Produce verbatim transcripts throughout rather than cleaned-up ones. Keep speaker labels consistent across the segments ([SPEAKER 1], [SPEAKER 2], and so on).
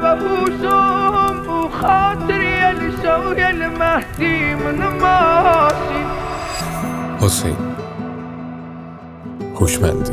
[SPEAKER 1] بهوشم بو خاطری الشوی المهدی من ماشی.
[SPEAKER 2] حسین هوشمندی.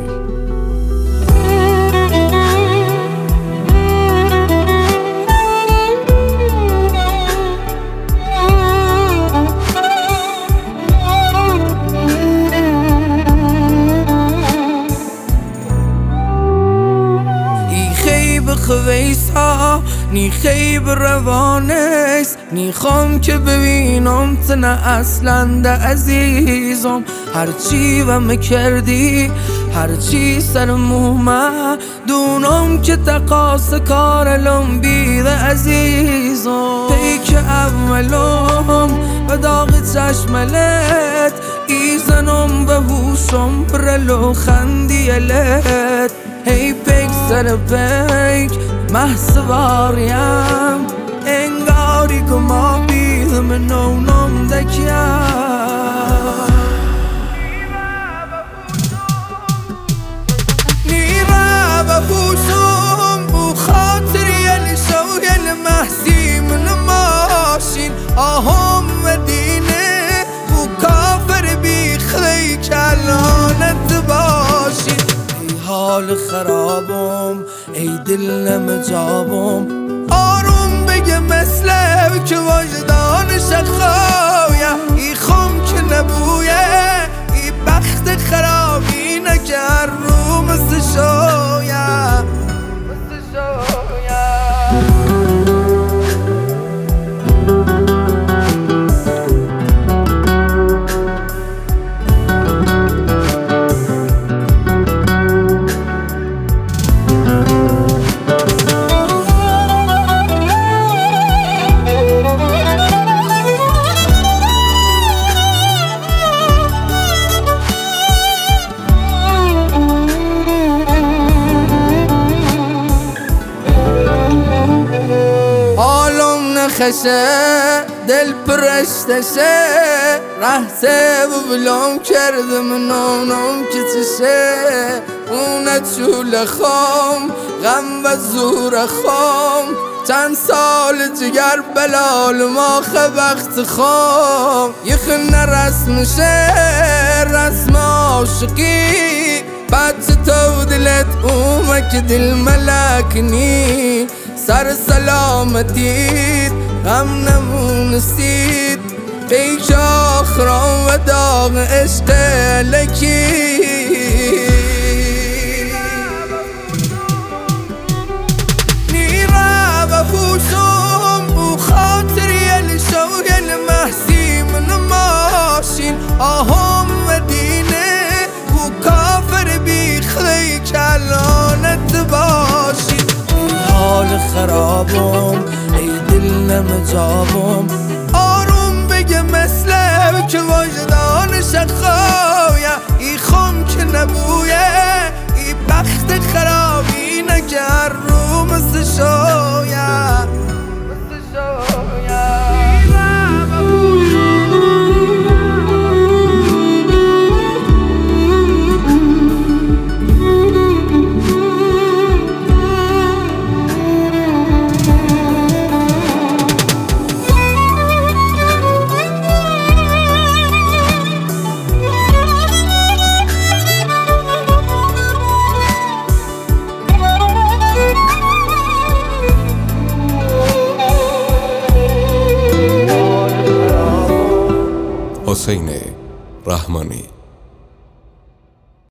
[SPEAKER 3] خویسا نی خیب روانست نیخوام که ببینم تنه اصلا ده عزیزم. هرچی وم کردی هرچی سرمومه دونم که تقاس کار لم بیده عزیزم. پیک اولم و داغ چشملت ایزنم به هوشم برلو خندیلت. هی پیک سر پیک محسواریم انگاری که ما بیدم نونم دکیم. نیره به هوشم بو خاطری الشوی المهدی من ماشین. آهم مدینه بو کافر بیخلی کلانت باشین. حال خرابم ای دل نمجابم آروم بگه مثل که وجدانش خواهیه. ای خم که نبویه ای بخت خرابی نکر رو مثل شویه مثل شویه. خشه دل پرشتشه رهته و بلام کردم نونم که چشه. اونه چول خام غم و زور خام چند سال جگر بلال ما خبخت خام. یخنه رسمشه رسم عاشقی بچه تو دلت اومه که دل ملکنی. سر سلامتید غم نمونستید پیش آخرام و داغ عشق لکی. نیره به هوشم بو خاطری الشوی المهدی من ماشین. آهم مدینه بو کافر بیخلی کلانت باشین. حال خرابم ای دل نمجابم آروم بگه مثل که وجدانش خواهیه. ای خم که نبویه ای بخت خرابی نکر رو مثل شویه مثل شویه.
[SPEAKER 2] حسین رحمانی.